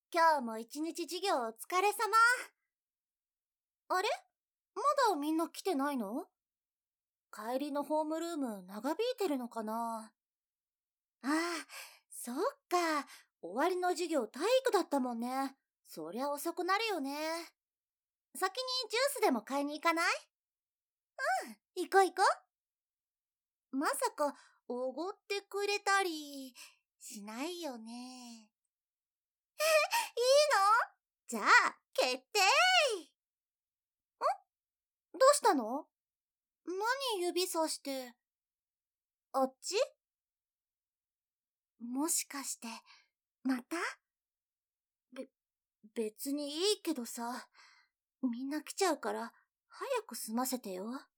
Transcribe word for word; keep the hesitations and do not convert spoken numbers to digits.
今日も一日授業お疲れ様。あれ、まだみんな来てないの？帰りのホームルーム長引いてるのかな？ああ、そっか。終わりの授業体育だったもんね。そりゃ遅くなるよね。先にジュースでも買いに行かない？うん、行こう行こう。まさか、おごってくれたり、しないよね。いいの？じゃあ、決定！どうしたの？何指さして。あっち？もしかして、また？べ、別にいいけどさ、みんな来ちゃうから、早く済ませてよ。